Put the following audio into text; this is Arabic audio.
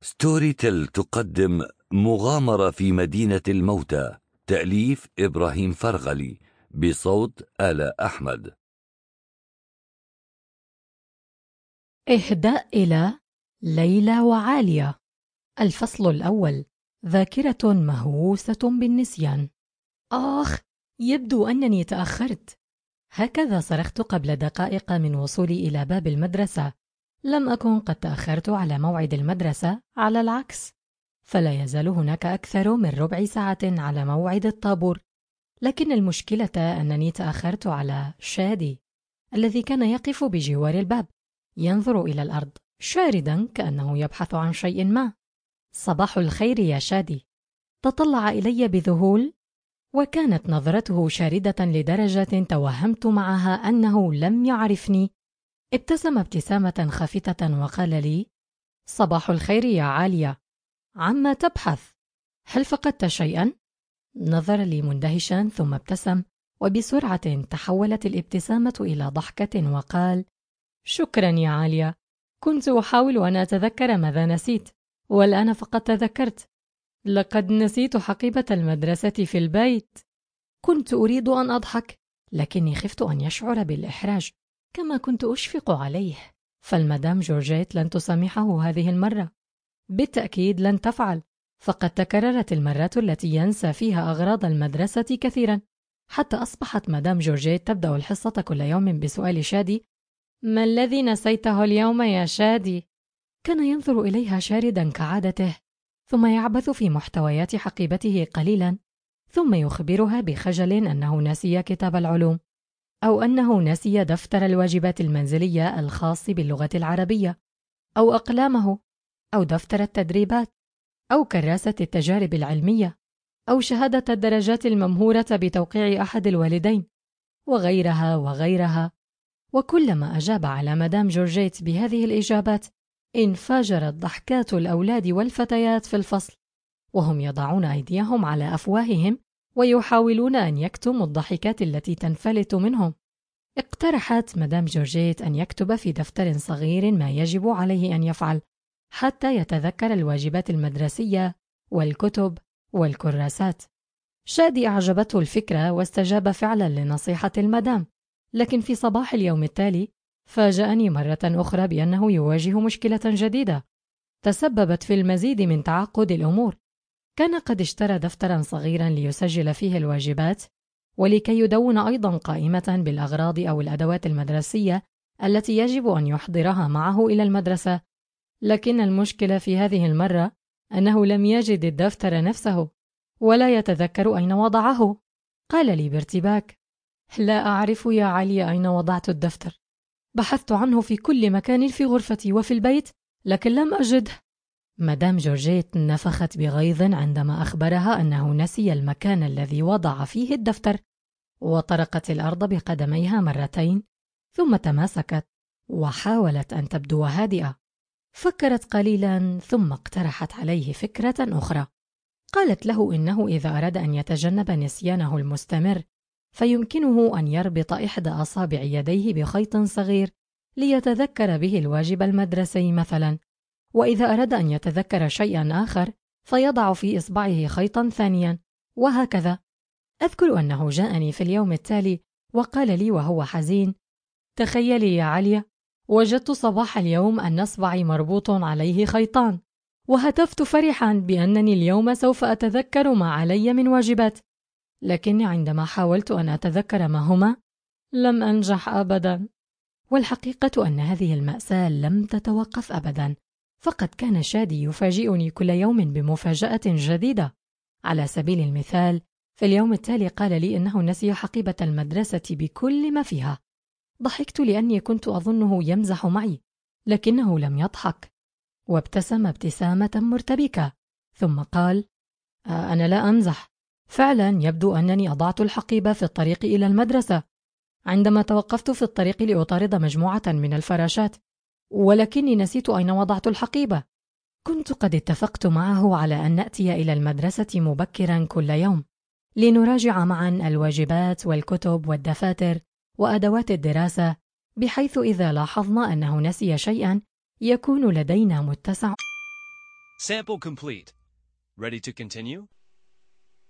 ستوري تيل تقدم مغامرة في مدينة الموتى، تأليف إبراهيم فرغلي، بصوت آلاء أحمد. إهداء إلى ليلى وعالية. الفصل الأول. ذاكرة مهووسة بالنسيان. آخ، يبدو أنني تأخرت. هكذا صرخت قبل دقائق من وصولي إلى باب المدرسة. لم أكن قد تأخرت على موعد المدرسة، على العكس، فلا يزال هناك أكثر من ربع ساعة على موعد الطابور. لكن المشكلة أنني تأخرت على شادي الذي كان يقف بجوار الباب ينظر إلى الأرض شاردا كأنه يبحث عن شيء ما. صباح الخير يا شادي. تطلع إلي بذهول، وكانت نظرته شاردة لدرجة توهمت معها أنه لم يعرفني. ابتسم ابتسامة خافتة وقال لي: صباح الخير يا عالية، عما تبحث؟ هل فقدت شيئا؟ نظر لي مندهشا ثم ابتسم، وبسرعة تحولت الابتسامة إلى ضحكة وقال: شكرا يا عالية، كنت أحاول أن أتذكر ماذا نسيت، والآن فقد تذكرت. لقد نسيت حقيبة المدرسة في البيت. كنت أريد أن أضحك، لكني خفت أن يشعر بالإحراج، كما كنت أشفق عليه، فالمدام جورجيت لن تسامحه هذه المرة. بالتأكيد لن تفعل، فقد تكررت المرات التي ينسى فيها أغراض المدرسة كثيرا، حتى أصبحت مدام جورجيت تبدأ الحصة كل يوم بسؤال شادي: ما الذي نسيته اليوم يا شادي؟ كان ينظر إليها شاردا كعادته، ثم يعبث في محتويات حقيبته قليلا، ثم يخبرها بخجل أنه نسي كتاب العلوم، أو أنه نسي دفتر الواجبات المنزلية الخاص باللغة العربية، أو أقلامه، أو دفتر التدريبات، أو كراسة التجارب العلمية، أو شهادة الدرجات الممهورة بتوقيع أحد الوالدين، وغيرها وغيرها. وكلما أجاب على مدام جورجيت بهذه الإجابات انفجرت ضحكات الأولاد والفتيات في الفصل، وهم يضعون أيديهم على أفواههم ويحاولون أن يكتموا الضحكات التي تنفلت منهم. اقترحت مدام جورجيت أن يكتب في دفتر صغير ما يجب عليه أن يفعل حتى يتذكر الواجبات المدرسية والكتب والكراسات. شادي أعجبته الفكرة واستجاب فعلا لنصيحة المدام، لكن في صباح اليوم التالي فاجأني مرة أخرى بأنه يواجه مشكلة جديدة تسببت في المزيد من تعقد الأمور. كان قد اشترى دفترا صغيرا ليسجل فيه الواجبات، ولكي يدون أيضا قائمة بالأغراض أو الأدوات المدرسية التي يجب أن يحضرها معه إلى المدرسة. لكن المشكلة في هذه المرة أنه لم يجد الدفتر نفسه، ولا يتذكر أين وضعه. قال لي بارتباك: لا أعرف يا علي أين وضعت الدفتر، بحثت عنه في كل مكان في غرفتي وفي البيت، لكن لم أجده. مدام جورجيت نفخت بغيظ عندما أخبرها أنه نسي المكان الذي وضع فيه الدفتر، وطرقت الأرض بقدميها مرتين، ثم تماسكت وحاولت أن تبدو هادئة. فكرت قليلا ثم اقترحت عليه فكرة أخرى. قالت له إنه إذا أراد أن يتجنب نسيانه المستمر فيمكنه أن يربط إحدى أصابع يديه بخيط صغير ليتذكر به الواجب المدرسي مثلا، وإذا أراد أن يتذكر شيئا آخر فيضع في إصبعه خيطا ثانيا، وهكذا. أذكر أنه جاءني في اليوم التالي وقال لي وهو حزين: تخيلي يا عليا، وجدت صباح اليوم أن إصبعي مربوط عليه خيطان، وهتفت فرحا بأنني اليوم سوف أتذكر ما علي من واجبات، لكني عندما حاولت أن أتذكر ما هما لم أنجح أبدا. والحقيقة أن هذه المأساة لم تتوقف أبدا، فقد كان شادي يفاجئني كل يوم بمفاجأة جديدة. على سبيل المثال، في اليوم التالي قال لي إنه نسي حقيبة المدرسة بكل ما فيها. ضحكت لأني كنت أظنه يمزح معي، لكنه لم يضحك، وابتسم ابتسامة مرتبكة، ثم قال: أنا لا أمزح، فعلا يبدو أنني أضعت الحقيبة في الطريق إلى المدرسة عندما توقفت في الطريق لأطارد مجموعة من الفراشات، ولكني نسيت أين وضعت الحقيبة. كنت قد اتفقت معه على أن نأتي إلى المدرسة مبكرا كل يوم لنراجع معا الواجبات والكتب والدفاتر وأدوات الدراسة، بحيث إذا لاحظنا أنه نسي شيئا يكون لدينا متسع. Sample complete. Ready to continue?